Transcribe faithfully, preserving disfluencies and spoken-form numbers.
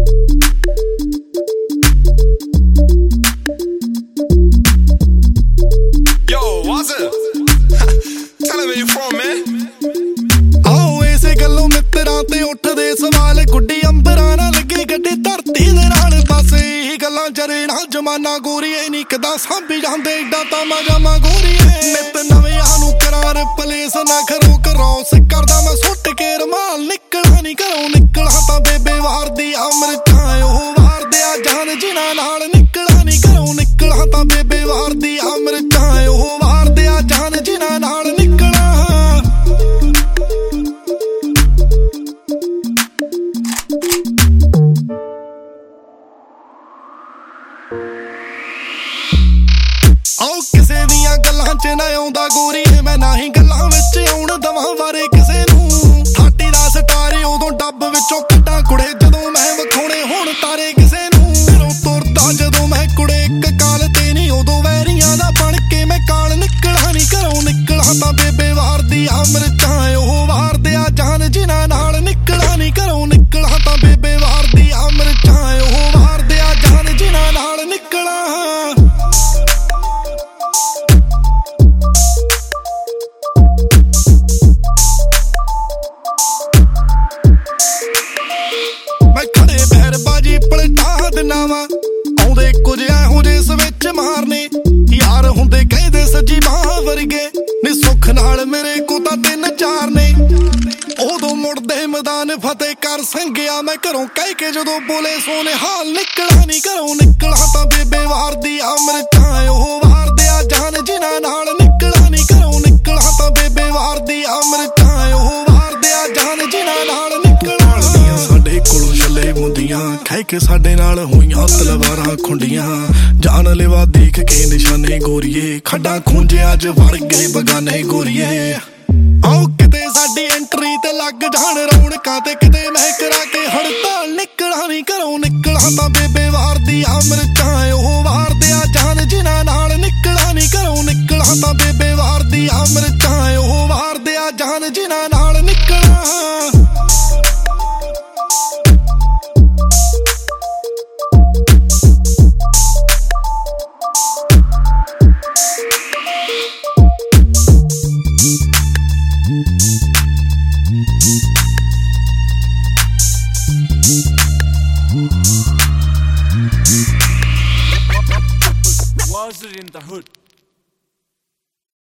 जमाना गोरीए नी कदा सांभी जांदे एडा तामा जामा गोरीए नित नवियां नूं करार पलेस ना करो क्रॉस करदा मैं सुट के रमाल निकला नी घरों निकला तां बेबे वार दी अमृतां ओह वार दे जान जिना नाल निकला नी घरों निकला तां बेबे वार दी अमृतां ओह वार दे जान जिना नाल निकला आओ किसे दियां गल्लां च ना आउंदा गोरीए मैं ना ही गल्लां विच आउण दवां वारे किसे नूं थाटी दा सटारे उदों डब विचों कड्डां कुड़े जदों मैं विखाउणे होण तारे किसे नूं घरों तुरदा जदों मैं कुड़े इक काल ते नी उदों वैरियां दा बण के मैं काल निकला नी घरों निकला तां बेबे वार दी अमृतां ओह वार दे जान जिना नाल निकला नी घरों निकला तां बेबे वार दी अमृतां ओह वार दे जान जिना नाल निकला आउंदे कुछ एहो जे सविच मारने यार हुंदे कहदे सजी मां वर्गे नी सुख नाल मेरे को तां तिन चार ने उदों मुड़दे मैदान फतेह कर संगिया मैं घरों कह के जदों बोले सोने हाल निकला नी घरों निकला तां बेबे वार दी अमृतां ओह वार दे जान जिना नाल निकला नी घरों निकला तां बेबे वार दी अमृतां ओह वार दे जान जिना नाल निकला साडे कोलों छले मुंदियां कह के साडे नाल होईयां तलवारां खुंडियां जान लेवा देख के निशाने गोरीए खड्डा खूंजे अज वड़ गए बगाने गोरीए आओ किते साडी एंट्री ते लग जान रौनकां ते किते मैं करा के हड़ताल निकला नी घरों निकला तां बेबे वार दी अमृतां ओह वार दे जान जिना नाल निकला नी घरों निकला तां बेबे वार दी अमृतां ओह वार दे जान जिना नाल निकला।